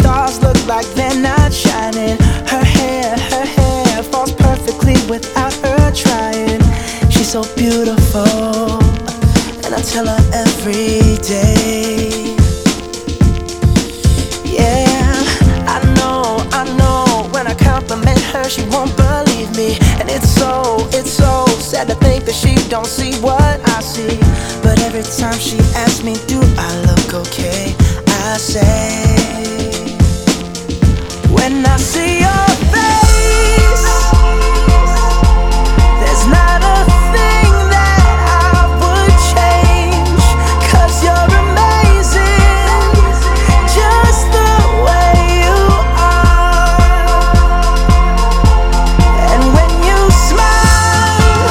stars look like they're not shining. Her hair falls perfectly without her trying. She's so beautiful, and I tell her every day. Yeah, I know, when I compliment her, she won't believe me. And it's so sad to think that she don't see what I see. But every time she asks me, do I look okay, I say, when I see your face, there's not a thing that I would change. 'Cause you're amazing, just the way you are. And when you smile,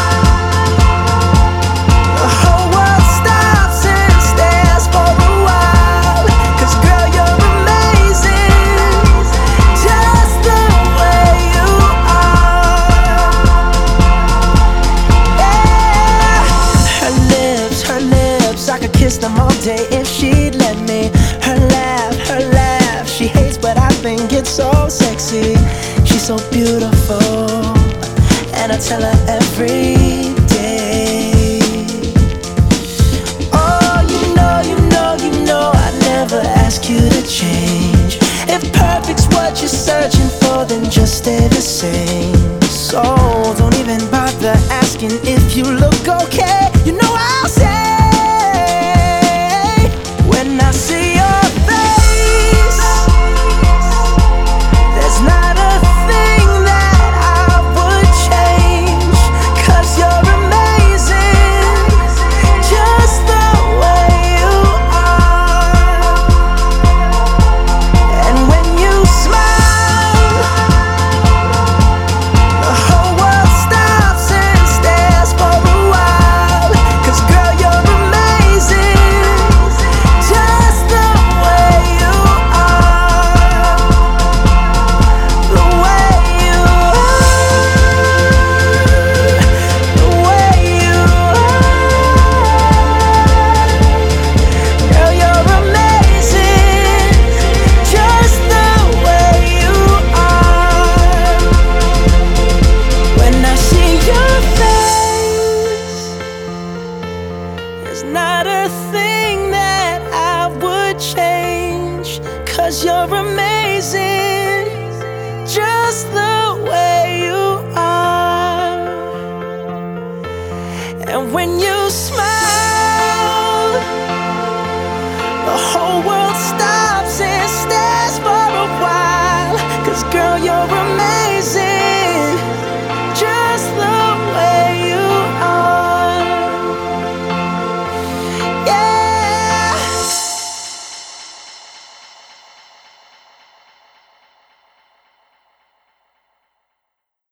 the whole world stops and stares for a while. 'Cause girl, you're amazing, just the way you are. Yeah. Her lips, I could kiss them all day if she'd let me. Her laugh, she hates but I think it's so sexy. She's so beautiful, and I tell her every day. Oh, you know, I never ask you to change. If perfect's what you're searching for, then just stay the same. So don't even bother asking if you look okay. You know I'll say, when I see your face, there's not a thing that I would change. 'Cause you're amazing, just the way you are. And when you smile, the whole world stops and stares for a while. 'Cause girl, you're amazing, just the way you are. The way you are, the way you are. Girl, you're amazing, just the way you are. When I see your face, there's not a thing that I would change. 'Cause you're amazing.